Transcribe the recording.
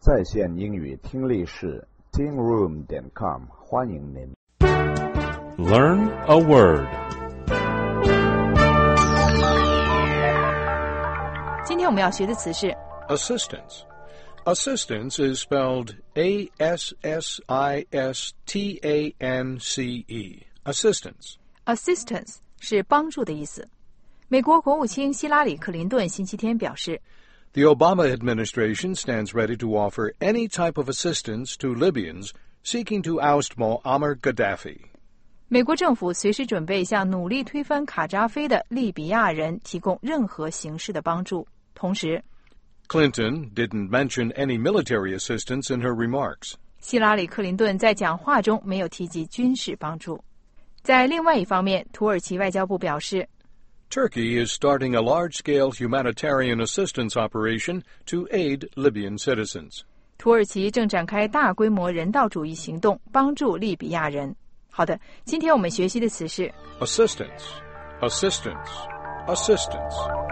在线英语听力室 tingroom.com 欢迎您。 Learn a word. 今天我们要学的词是 assistance. Assistance is spelled A-S-S-I-S-T-A-N-C-E. Assistance. 是帮助的意思。美国国务卿希拉里·克林顿星期天表示 The Obama administration stands ready to offer any type of assistance to Libyans seeking to oust Muammar Gaddafi. 美国政府随时准备向努力推翻卡扎菲的利比亚人提供任何形式的帮助。同时 Clinton didn't mention any military assistance in her remarks. 希拉里·克林顿在讲话中没有提及军事帮助。在另外一方面，土耳其外交部表示 Turkey is starting a large-scale humanitarian assistance operation to aid Libyan citizens. 土耳其正展开大规模人道主义行动，帮助利比亚人。好的，今天我们学习的词是 Assistance. Assistance. Assistance.